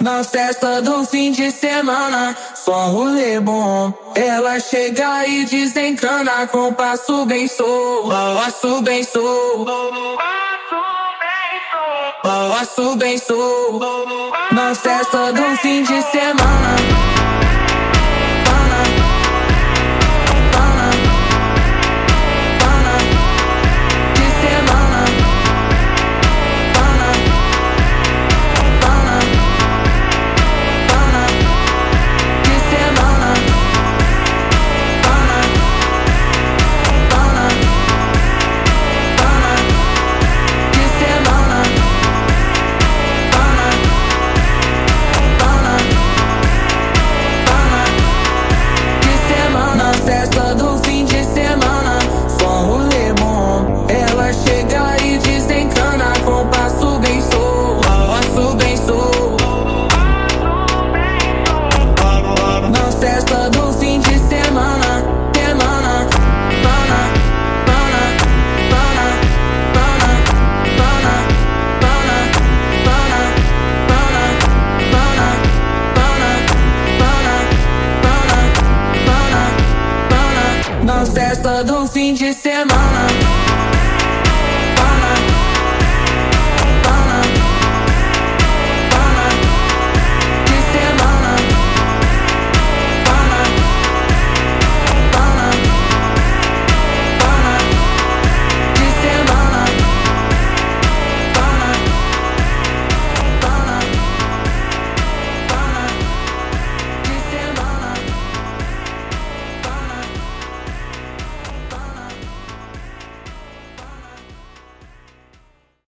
Na festa do fim de semana, só um rolê bom. Ela chega e desencana com passo bem solto, passo bem solto, passo bem solto. Na festa do fim de semana. Festa do fim de semana, só um rolê bom. Ela chega e desencana com passo bem solto, passo bem solto. Na festa do fim de semana, semana, pana, pana, pana, pana, pana, pana, pana, pana, pana, pana, pana, pana. Na festa do fim de semana.